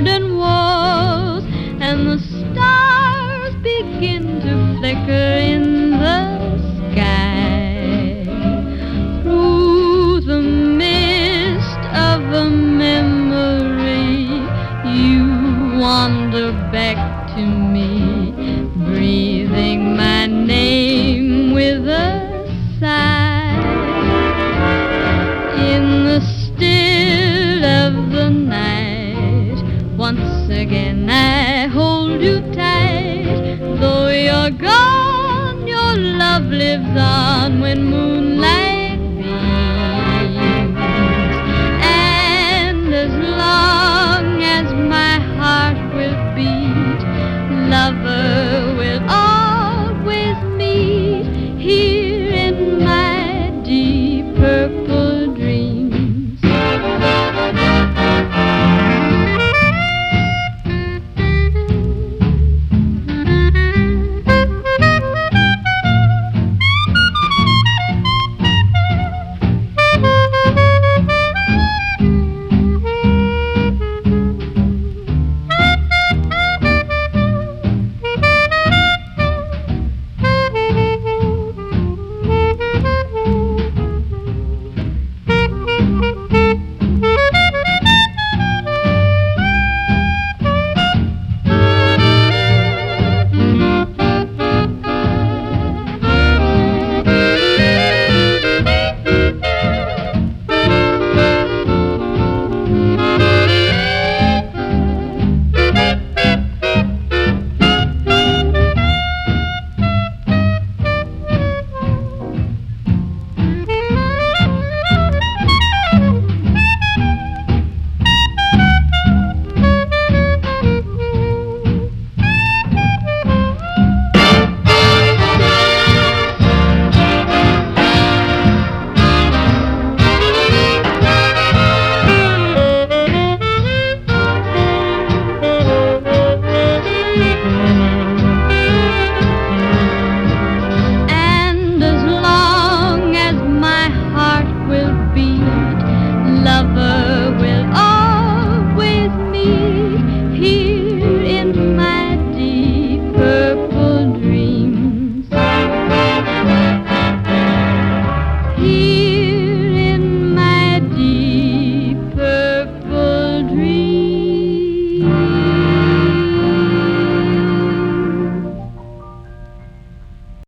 garden walls, and the stars begin to flicker in the sky. Through the mist of a memory, you wander back to me, breathing my name with a sigh. In the still of the night, once again I hold you tight. Though you're gone, your love lives on when moonlight